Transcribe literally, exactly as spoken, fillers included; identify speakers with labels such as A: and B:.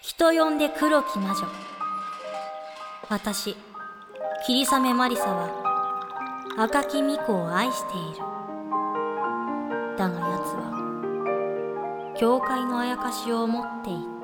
A: 人呼んで黒き魔女。私、霧雨マリサは赤き巫女を愛している。だが奴は教会のあやかしを持っていた。